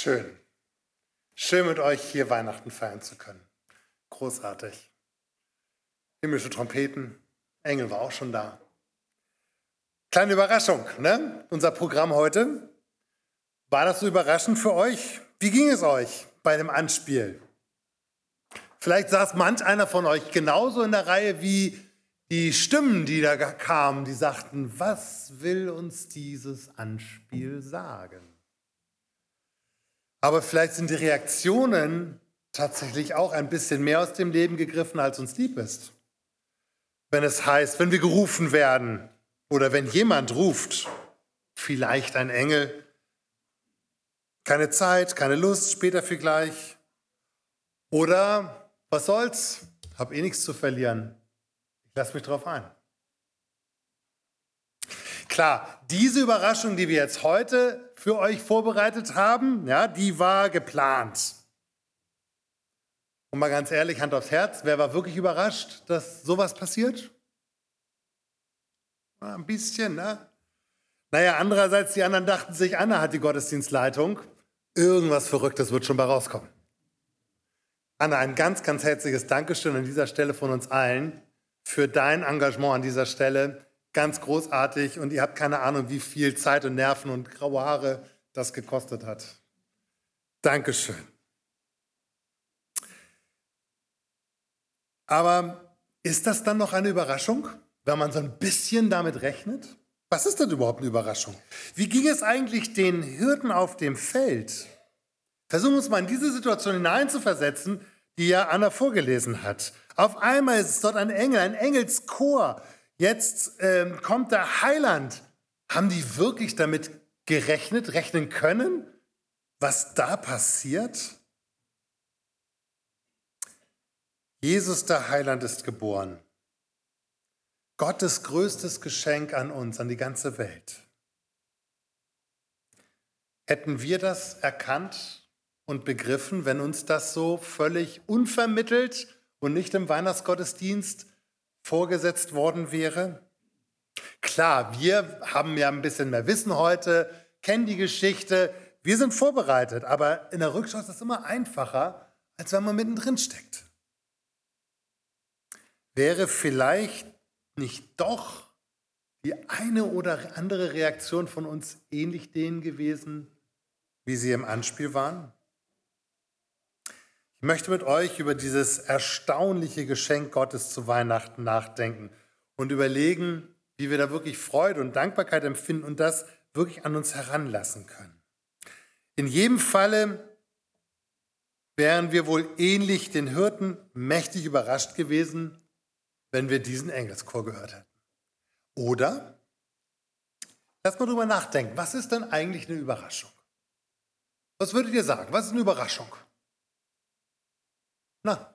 Schön. Schön mit euch hier Weihnachten feiern zu können. Großartig. Himmlische Trompeten, Engel war auch schon da. Kleine Überraschung, ne? Unser Programm heute. War das so überraschend für euch? Wie ging es euch bei dem Anspiel? Vielleicht saß manch einer von euch genauso in der Reihe wie die Stimmen, die da kamen, die sagten, was will uns dieses Anspiel sagen? Aber vielleicht sind die Reaktionen tatsächlich auch ein bisschen mehr aus dem Leben gegriffen, als uns lieb ist. Wenn es heißt, wenn wir gerufen werden oder wenn jemand ruft, vielleicht ein Engel, keine Zeit, keine Lust, später vielleicht. Oder, was soll's, hab eh nichts zu verlieren. Ich lasse mich drauf ein. Klar, diese Überraschung, die wir jetzt heute für euch vorbereitet haben, ja, die war geplant. Und mal ganz ehrlich, Hand aufs Herz, wer war wirklich überrascht, dass sowas passiert? Ein bisschen, ne? Naja, andererseits, die anderen dachten sich, Anna hat die Gottesdienstleitung. Irgendwas Verrücktes wird schon bei rauskommen. Anna, ein ganz, ganz herzliches Dankeschön an dieser Stelle von uns allen für dein Engagement an dieser Stelle. Ganz großartig und ihr habt keine Ahnung, wie viel Zeit und Nerven und graue Haare das gekostet hat. Dankeschön. Aber ist das dann noch eine Überraschung, wenn man so ein bisschen damit rechnet? Was ist denn überhaupt eine Überraschung? Wie ging es eigentlich den Hirten auf dem Feld? Versuchen wir uns mal in diese Situation hineinzuversetzen, die ja Anna vorgelesen hat. Auf einmal ist es dort ein Engel, ein Engelschor. Jetzt kommt der Heiland. Haben die wirklich damit gerechnet, rechnen können, was da passiert? Jesus, der Heiland, ist geboren. Gottes größtes Geschenk an uns, an die ganze Welt. Hätten wir das erkannt und begriffen, wenn uns das so völlig unvermittelt und nicht im Weihnachtsgottesdienst vorgesetzt worden wäre? Klar, wir haben ja ein bisschen mehr Wissen heute, kennen die Geschichte, wir sind vorbereitet, aber in der Rückschau ist das immer einfacher, als wenn man mittendrin steckt. Wäre vielleicht nicht doch die eine oder andere Reaktion von uns ähnlich denen gewesen, wie sie im Anspiel waren? Ich möchte mit euch über dieses erstaunliche Geschenk Gottes zu Weihnachten nachdenken und überlegen, wie wir da wirklich Freude und Dankbarkeit empfinden und das wirklich an uns heranlassen können. In jedem Falle wären wir wohl ähnlich den Hirten mächtig überrascht gewesen, wenn wir diesen Engelschor gehört hätten. Oder, lass mal drüber nachdenken, was ist denn eigentlich eine Überraschung? Was würdet ihr sagen? Was ist eine Überraschung? Na,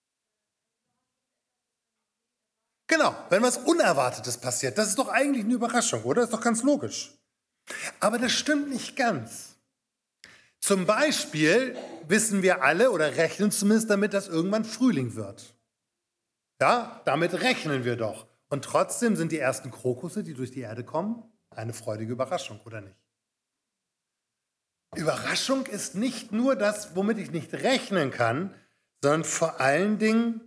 genau, wenn was Unerwartetes passiert, das ist doch eigentlich eine Überraschung, oder? Das ist doch ganz logisch. Aber das stimmt nicht ganz. Zum Beispiel wissen wir alle oder rechnen zumindest damit, dass irgendwann Frühling wird. Ja, damit rechnen wir doch. Und trotzdem sind die ersten Krokusse, die durch die Erde kommen, eine freudige Überraschung, oder nicht? Überraschung ist nicht nur das, womit ich nicht rechnen kann, sondern vor allen Dingen,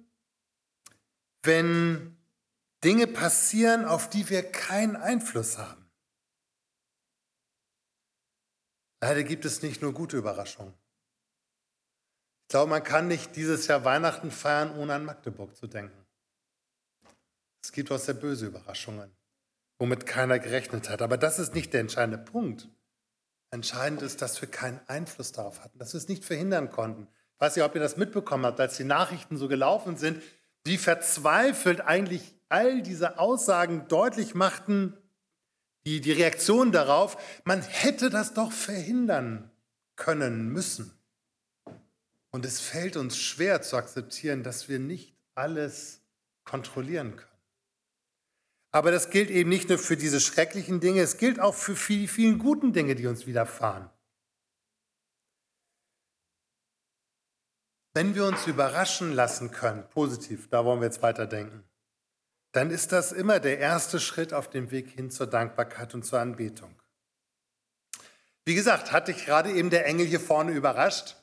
wenn Dinge passieren, auf die wir keinen Einfluss haben. Leider gibt es nicht nur gute Überraschungen. Ich glaube, man kann nicht dieses Jahr Weihnachten feiern, ohne an Magdeburg zu denken. Es gibt auch sehr böse Überraschungen, womit keiner gerechnet hat. Aber das ist nicht der entscheidende Punkt. Entscheidend ist, dass wir keinen Einfluss darauf hatten, dass wir es nicht verhindern konnten. Ich weiß nicht, ob ihr das mitbekommen habt, als die Nachrichten so gelaufen sind, wie verzweifelt eigentlich all diese Aussagen deutlich machten, die Reaktion darauf, man hätte das doch verhindern können müssen. Und es fällt uns schwer zu akzeptieren, dass wir nicht alles kontrollieren können. Aber das gilt eben nicht nur für diese schrecklichen Dinge, es gilt auch für die vielen guten Dinge, die uns widerfahren. Wenn wir uns überraschen lassen können, positiv, da wollen wir jetzt weiterdenken, dann ist das immer der erste Schritt auf dem Weg hin zur Dankbarkeit und zur Anbetung. Wie gesagt, hat dich gerade eben der Engel hier vorne überrascht?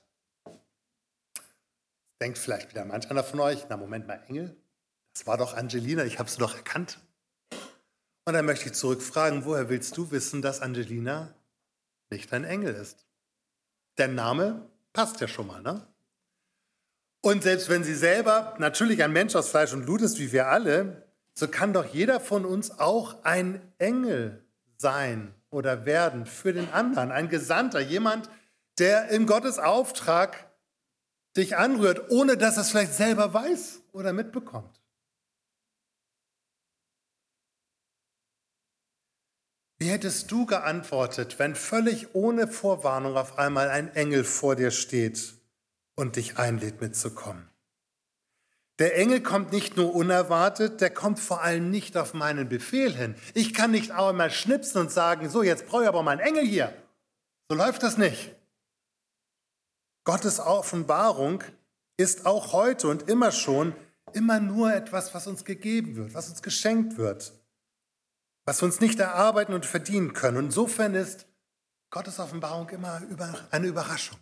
Denkt vielleicht wieder manch einer von euch, na Moment mal, Engel? Das war doch Angelina, ich habe sie doch erkannt. Und dann möchte ich zurückfragen, woher willst du wissen, dass Angelina nicht ein Engel ist? Der Name passt ja schon mal, ne? Und selbst wenn sie selber natürlich ein Mensch aus Fleisch und Blut ist, wie wir alle, so kann doch jeder von uns auch ein Engel sein oder werden für den anderen, ein Gesandter, jemand, der in Gottes Auftrag dich anrührt, ohne dass er es vielleicht selber weiß oder mitbekommt. Wie hättest du geantwortet, wenn völlig ohne Vorwarnung auf einmal ein Engel vor dir steht und dich einlädt mitzukommen? Der Engel kommt nicht nur unerwartet, der kommt vor allem nicht auf meinen Befehl hin. Ich kann nicht auch einmal schnipsen und sagen, so, jetzt brauche ich aber meinen Engel hier. So läuft das nicht. Gottes Offenbarung ist auch heute und immer schon immer nur etwas, was uns gegeben wird, was uns geschenkt wird, was wir uns nicht erarbeiten und verdienen können. Und insofern ist Gottes Offenbarung immer eine Überraschung.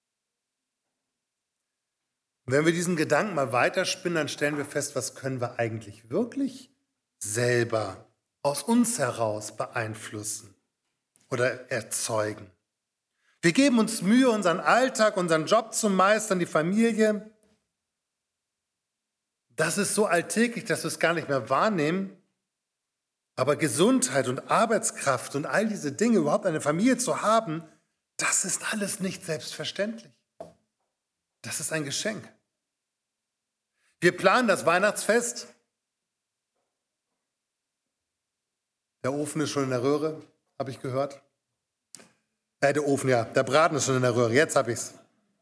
Und wenn wir diesen Gedanken mal weiterspinnen, dann stellen wir fest, was können wir eigentlich wirklich selber aus uns heraus beeinflussen oder erzeugen. Wir geben uns Mühe, unseren Alltag, unseren Job zu meistern, die Familie. Das ist so alltäglich, dass wir es gar nicht mehr wahrnehmen. Aber Gesundheit und Arbeitskraft und all diese Dinge, überhaupt eine Familie zu haben, das ist alles nicht selbstverständlich. Das ist ein Geschenk. Wir planen das Weihnachtsfest. Der Ofen ist schon in der Röhre, habe ich gehört. Der Ofen, ja, der Braten ist schon in der Röhre, jetzt habe ich es.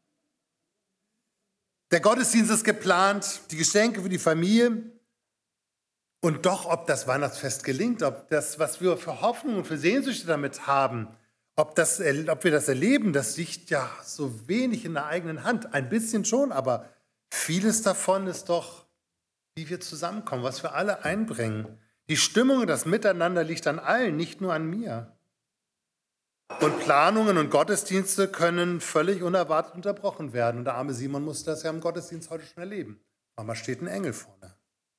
Der Gottesdienst ist geplant, die Geschenke für die Familie. Und doch, ob das Weihnachtsfest gelingt, ob das, was wir für Hoffnung und für Sehnsüchte damit haben, ob wir das erleben, das liegt ja so wenig in der eigenen Hand. Ein bisschen schon, aber vieles davon ist doch, wie wir zusammenkommen, was wir alle einbringen. Die Stimmung und das Miteinander liegt an allen, nicht nur an mir. Und Planungen und Gottesdienste können völlig unerwartet unterbrochen werden. Und der arme Simon musste das ja im Gottesdienst heute schon erleben. Mama steht ein Engel vorne.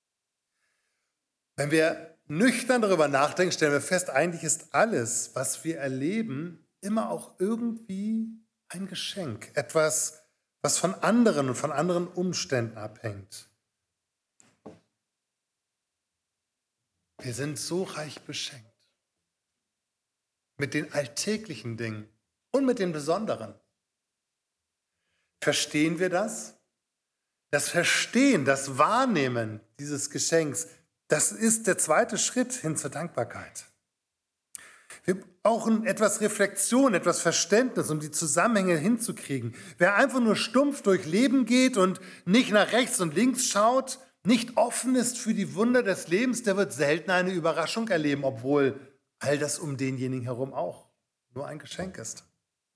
Wenn wir nüchtern darüber nachdenken, stellen wir fest, eigentlich ist alles, was wir erleben, immer auch irgendwie ein Geschenk. Etwas, was von anderen und von anderen Umständen abhängt. Wir sind so reich beschenkt. Mit den alltäglichen Dingen und mit den besonderen. Verstehen wir das? Das Verstehen, das Wahrnehmen dieses Geschenks, das ist der zweite Schritt hin zur Dankbarkeit. Wir brauchen etwas Reflexion, etwas Verständnis, um die Zusammenhänge hinzukriegen. Wer einfach nur stumpf durch Leben geht und nicht nach rechts und links schaut, nicht offen ist für die Wunder des Lebens, der wird selten eine Überraschung erleben, obwohl all das um denjenigen herum auch nur ein Geschenk ist.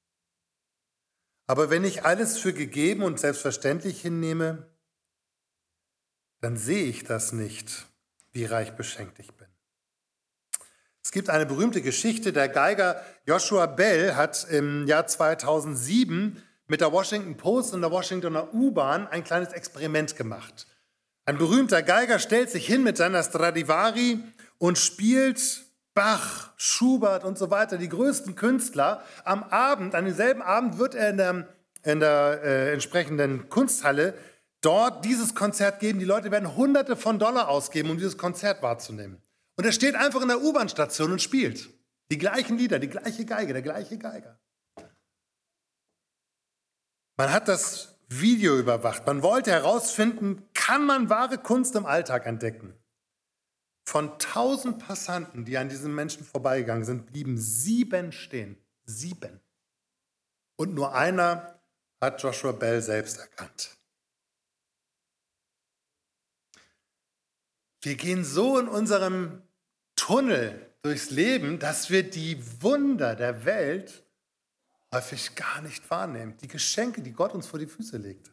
Aber wenn ich alles für gegeben und selbstverständlich hinnehme, dann sehe ich das nicht, wie reich beschenkt ich bin. Es gibt eine berühmte Geschichte, der Geiger Joshua Bell hat im Jahr 2007 mit der Washington Post und der Washingtoner U-Bahn ein kleines Experiment gemacht. Ein berühmter Geiger stellt sich hin mit seiner Stradivari und spielt Bach, Schubert und so weiter, die größten Künstler. Am Abend, an demselben Abend wird er in der entsprechenden Kunsthalle dort dieses Konzert geben. Die Leute werden Hunderte von Dollar ausgeben, um dieses Konzert wahrzunehmen. Und er steht einfach in der U-Bahn-Station und spielt die gleichen Lieder, die gleiche Geige, der gleiche Geiger. Man hat das Video überwacht. Man wollte herausfinden, kann man wahre Kunst im Alltag entdecken? Von 1000 Passanten, die an diesem Menschen vorbeigegangen sind, blieben 7 stehen. 7. Und nur einer hat Joshua Bell selbst erkannt. Wir gehen so in unserem Tunnel durchs Leben, dass wir die Wunder der Welt häufig gar nicht wahrnehmen. Die Geschenke, die Gott uns vor die Füße legt.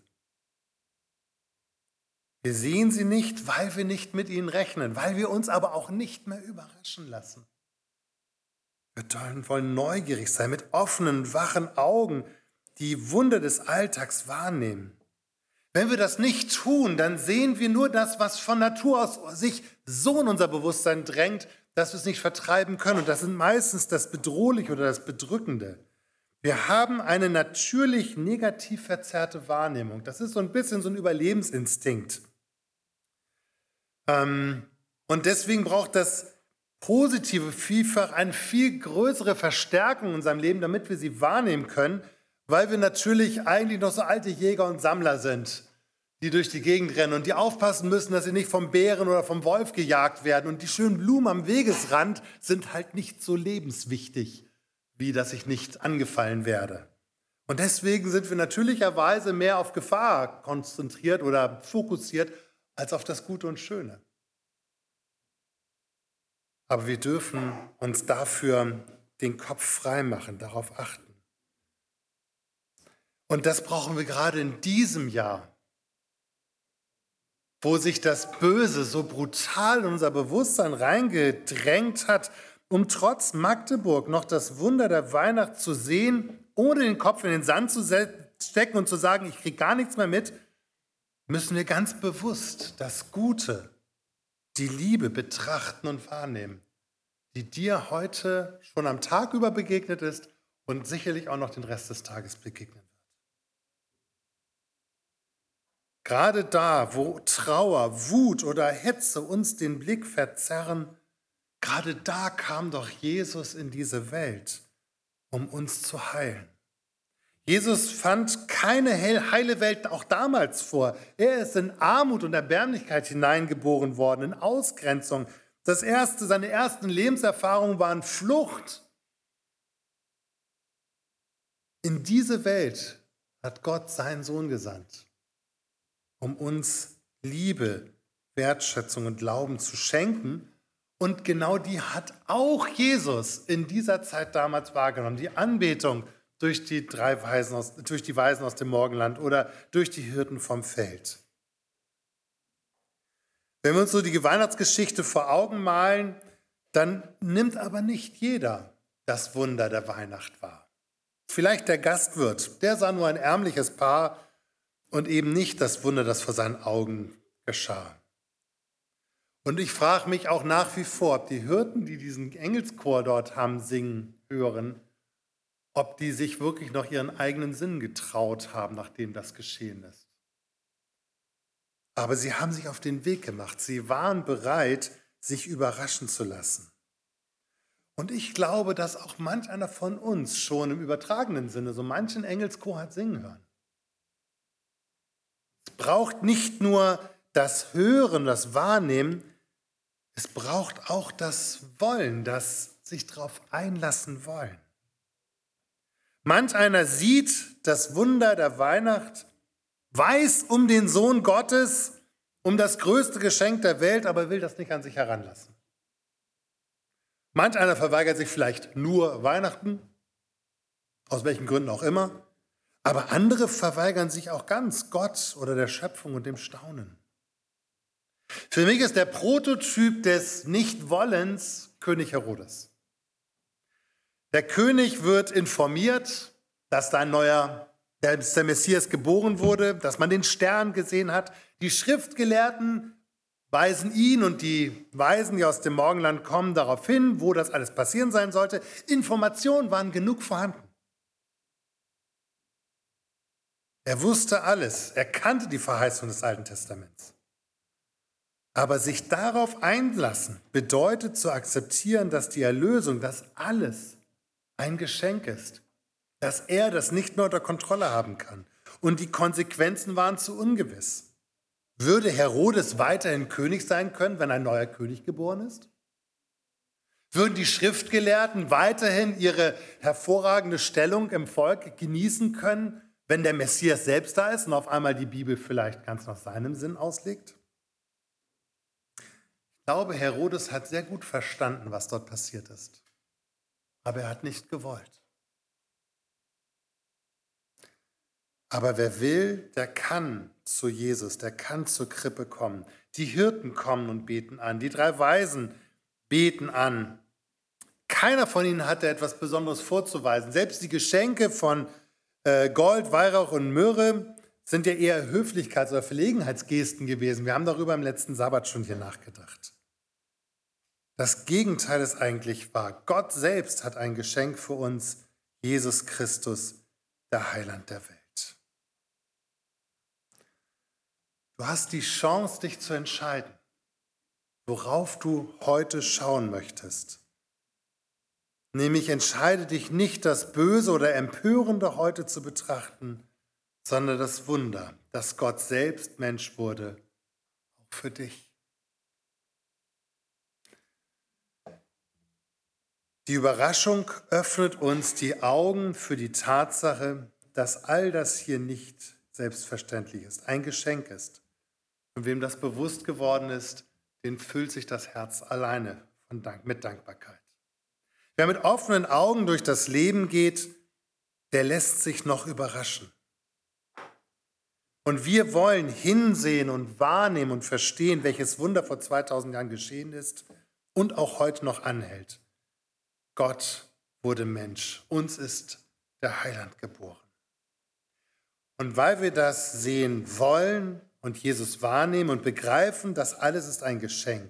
Wir sehen sie nicht, weil wir nicht mit ihnen rechnen, weil wir uns aber auch nicht mehr überraschen lassen. Wir wollen neugierig sein, mit offenen, wachen Augen die Wunder des Alltags wahrnehmen. Wenn wir das nicht tun, dann sehen wir nur das, was von Natur aus sich so in unser Bewusstsein drängt, dass wir es nicht vertreiben können. Und das sind meistens das Bedrohliche oder das Bedrückende. Wir haben eine natürlich negativ verzerrte Wahrnehmung. Das ist so ein bisschen so ein Überlebensinstinkt. Und deswegen braucht das Positive vielfach eine viel größere Verstärkung in unserem Leben, damit wir sie wahrnehmen können, weil wir natürlich eigentlich noch so alte Jäger und Sammler sind, die durch die Gegend rennen und die aufpassen müssen, dass sie nicht vom Bären oder vom Wolf gejagt werden. Und die schönen Blumen am Wegesrand sind halt nicht so lebenswichtig, wie dass ich nicht angefallen werde. Und deswegen sind wir natürlicherweise mehr auf Gefahr konzentriert oder fokussiert, als auf das Gute und Schöne. Aber wir dürfen uns dafür den Kopf frei machen, darauf achten. Und das brauchen wir gerade in diesem Jahr, wo sich das Böse so brutal in unser Bewusstsein reingedrängt hat, um trotz Magdeburg noch das Wunder der Weihnacht zu sehen, ohne den Kopf in den Sand zu stecken und zu sagen, ich kriege gar nichts mehr mit, müssen wir ganz bewusst das Gute, die Liebe betrachten und wahrnehmen, die dir heute schon am Tag über begegnet ist und sicherlich auch noch den Rest des Tages begegnen wird. Gerade da, wo Trauer, Wut oder Hetze uns den Blick verzerren, gerade da kam doch Jesus in diese Welt, um uns zu heilen. Jesus fand keine heile Welt auch damals vor. Er ist in Armut und Erbärmlichkeit hineingeboren worden, in Ausgrenzung. Seine ersten Lebenserfahrungen waren Flucht. In diese Welt hat Gott seinen Sohn gesandt, um uns Liebe, Wertschätzung und Glauben zu schenken. Und genau die hat auch Jesus in dieser Zeit damals wahrgenommen. Die Anbetung durch die Weisen aus dem Morgenland oder durch die Hirten vom Feld. Wenn wir uns so die Weihnachtsgeschichte vor Augen malen, dann nimmt aber nicht jeder das Wunder der Weihnacht wahr. Vielleicht der Gastwirt, der sah nur ein ärmliches Paar und eben nicht das Wunder, das vor seinen Augen geschah. Und ich frage mich auch nach wie vor, ob die Hirten, die diesen Engelschor dort haben singen hören, ob die sich wirklich noch ihren eigenen Sinn getraut haben, nachdem das geschehen ist. Aber sie haben sich auf den Weg gemacht. Sie waren bereit, sich überraschen zu lassen. Und ich glaube, dass auch manch einer von uns schon im übertragenen Sinne so manchen Engelschor hat singen hören. Es braucht nicht nur das Hören, das Wahrnehmen, es braucht auch das Wollen, das sich darauf einlassen wollen. Manch einer sieht das Wunder der Weihnacht, weiß um den Sohn Gottes, um das größte Geschenk der Welt, aber will das nicht an sich heranlassen. Manch einer verweigert sich vielleicht nur Weihnachten, aus welchen Gründen auch immer, aber andere verweigern sich auch ganz Gott oder der Schöpfung und dem Staunen. Für mich ist der Prototyp des Nichtwollens König Herodes. Der König wird informiert, dass der Messias geboren wurde, dass man den Stern gesehen hat. Die Schriftgelehrten weisen ihn und die Weisen, die aus dem Morgenland kommen, darauf hin, wo das alles passieren sein sollte. Informationen waren genug vorhanden. Er wusste alles, er kannte die Verheißung des Alten Testaments. Aber sich darauf einlassen, bedeutet zu akzeptieren, dass die Erlösung, dass alles ein Geschenk ist, dass er das nicht mehr unter Kontrolle haben kann. Und die Konsequenzen waren zu ungewiss. Würde Herodes weiterhin König sein können, wenn ein neuer König geboren ist? Würden die Schriftgelehrten weiterhin ihre hervorragende Stellung im Volk genießen können, wenn der Messias selbst da ist und auf einmal die Bibel vielleicht ganz nach seinem Sinn auslegt? Ich glaube, Herodes hat sehr gut verstanden, was dort passiert ist. Aber er hat nicht gewollt. Aber wer will, der kann zu Jesus, der kann zur Krippe kommen. Die Hirten kommen und beten an, die 3 Weisen beten an. Keiner von ihnen hatte etwas Besonderes vorzuweisen. Selbst die Geschenke von Gold, Weihrauch und Myrrhe sind ja eher Höflichkeits- oder Verlegenheitsgesten gewesen. Wir haben darüber im letzten Sabbat schon hier nachgedacht. Das Gegenteil ist eigentlich wahr. Gott selbst hat ein Geschenk für uns, Jesus Christus, der Heiland der Welt. Du hast die Chance, dich zu entscheiden, worauf du heute schauen möchtest. Nämlich entscheide dich nicht, das Böse oder Empörende heute zu betrachten, sondern das Wunder, dass Gott selbst Mensch wurde, auch für dich. Die Überraschung öffnet uns die Augen für die Tatsache, dass all das hier nicht selbstverständlich ist, ein Geschenk ist. Und wem das bewusst geworden ist, den füllt sich das Herz alleine mit Dankbarkeit. Wer mit offenen Augen durch das Leben geht, der lässt sich noch überraschen. Und wir wollen hinsehen und wahrnehmen und verstehen, welches Wunder vor 2000 Jahren geschehen ist und auch heute noch anhält. Gott wurde Mensch, uns ist der Heiland geboren. Und weil wir das sehen wollen und Jesus wahrnehmen und begreifen, das alles ist ein Geschenk.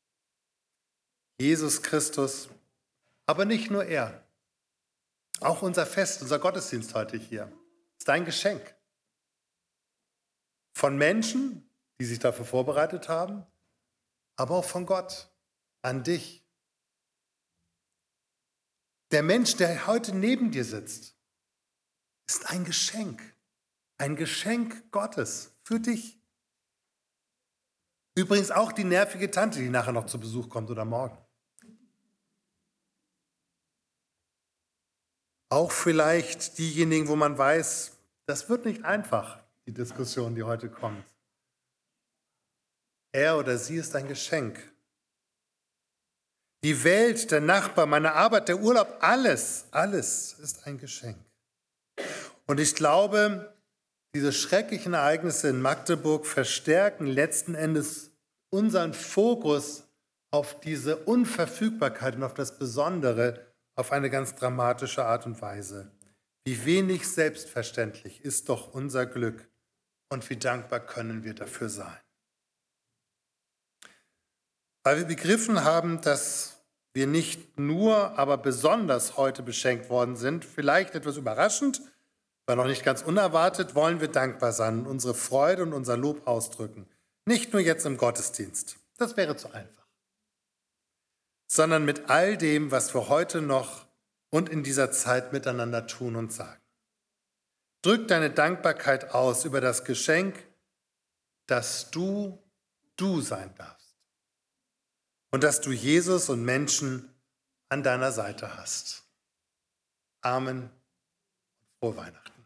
Jesus Christus, aber nicht nur er. Auch unser Fest, unser Gottesdienst heute hier, ist ein Geschenk. Von Menschen, die sich dafür vorbereitet haben, aber auch von Gott an dich. Der Mensch, der heute neben dir sitzt, ist ein Geschenk Gottes für dich. Übrigens auch die nervige Tante, die nachher noch zu Besuch kommt oder morgen. Auch vielleicht diejenigen, wo man weiß, das wird nicht einfach, die Diskussion, die heute kommt. Er oder sie ist ein Geschenk. Die Welt, der Nachbar, meine Arbeit, der Urlaub, alles ist ein Geschenk. Und ich glaube, diese schrecklichen Ereignisse in Magdeburg verstärken letzten Endes unseren Fokus auf diese Unverfügbarkeit und auf das Besondere auf eine ganz dramatische Art und Weise. Wie wenig selbstverständlich ist doch unser Glück und wie dankbar können wir dafür sein. Weil wir begriffen haben, dass wir nicht nur, aber besonders heute beschenkt worden sind, vielleicht etwas überraschend, aber noch nicht ganz unerwartet, wollen wir dankbar sein und unsere Freude und unser Lob ausdrücken. Nicht nur jetzt im Gottesdienst, das wäre zu einfach, sondern mit all dem, was wir heute noch und in dieser Zeit miteinander tun und sagen. Drück deine Dankbarkeit aus über das Geschenk, dass du sein darfst und dass du Jesus und Menschen an deiner Seite hast. Amen. Frohe Weihnachten.